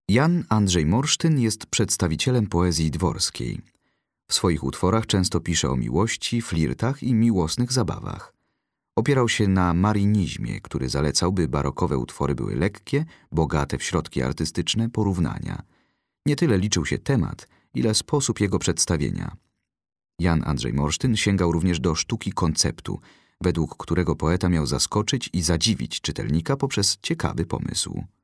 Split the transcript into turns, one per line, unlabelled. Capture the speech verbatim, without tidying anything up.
Jan Andrzej Morsztyn jest przedstawicielem poezji dworskiej. W swoich utworach często pisze o miłości, flirtach i miłosnych zabawach. Opierał się na marinizmie, który zalecał, by barokowe utwory były lekkie, bogate w środki artystyczne, porównania. Nie tyle liczył się temat, ile sposób jego przedstawienia. Jan Andrzej Morsztyn sięgał również do sztuki konceptu, według którego poeta miał zaskoczyć i zadziwić czytelnika poprzez ciekawy pomysł.